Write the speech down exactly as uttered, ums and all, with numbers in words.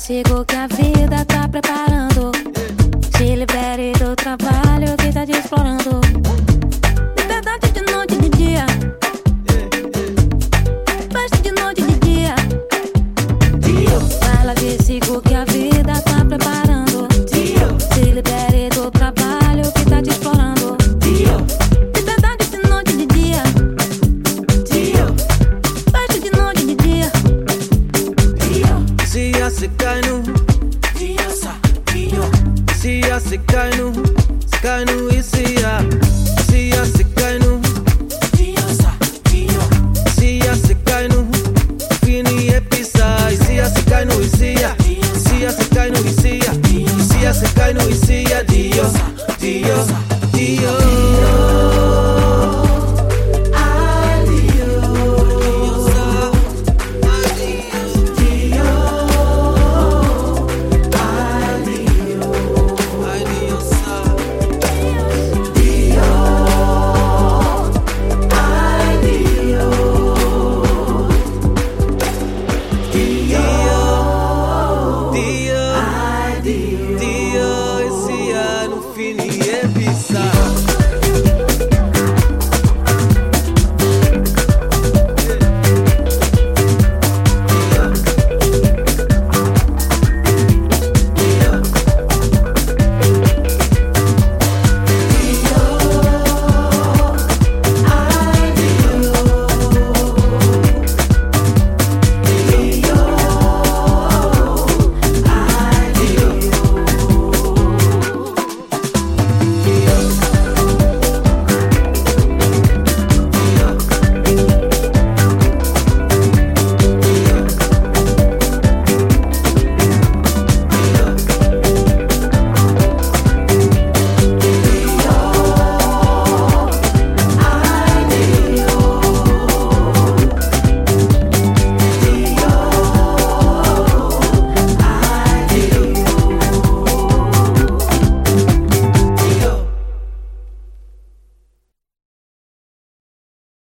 chegou que a vida tá preparando. Se libere do trabalho que tá te explorando. Liberdade de noite e de dia. Festa de noite e de dia. Vai lá ver, chegou que a vida tá preparando. Se libere do trabalho que tá te explorando. Liberdade de noite e de dia. Festa de noite e de dia. Sia se cai no, sia se cai no, se cai no e sia, sia se cai no, sia se cai no, fini e pisa, sia se cai no e sia, sia se cai no e sia, sia se cai no e sia, Dio, Dio.